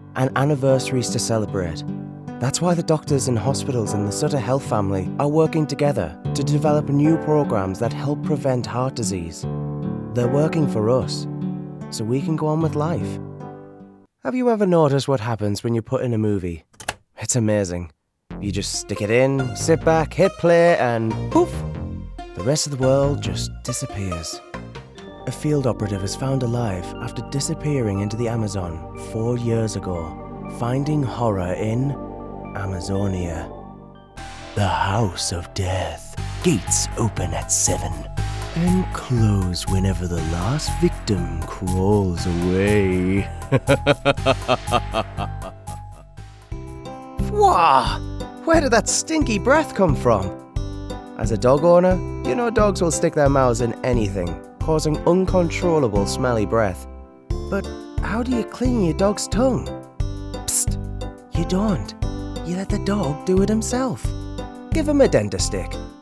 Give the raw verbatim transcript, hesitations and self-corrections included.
and anniversaries to celebrate. That's why the doctors and hospitals and the Sutter Health family are working together to develop new programs that help prevent heart disease. They're working for us, so we can go on with life. Have you ever noticed what happens when you put in a movie? It's amazing. You just stick it in, sit back, hit play, and poof! The rest of the world just disappears. A field operative is found alive after disappearing into the Amazon four years ago, finding horror in Amazonia. The House of Death. Gates open at seven and close whenever the last victim crawls away. Wah! Where did that stinky breath come from? As a dog owner, you know dogs will stick their mouths in anything, causing uncontrollable smelly breath. But how do you clean your dog's tongue? Psst, you don't. You let the dog do it himself. Give him a dentistick.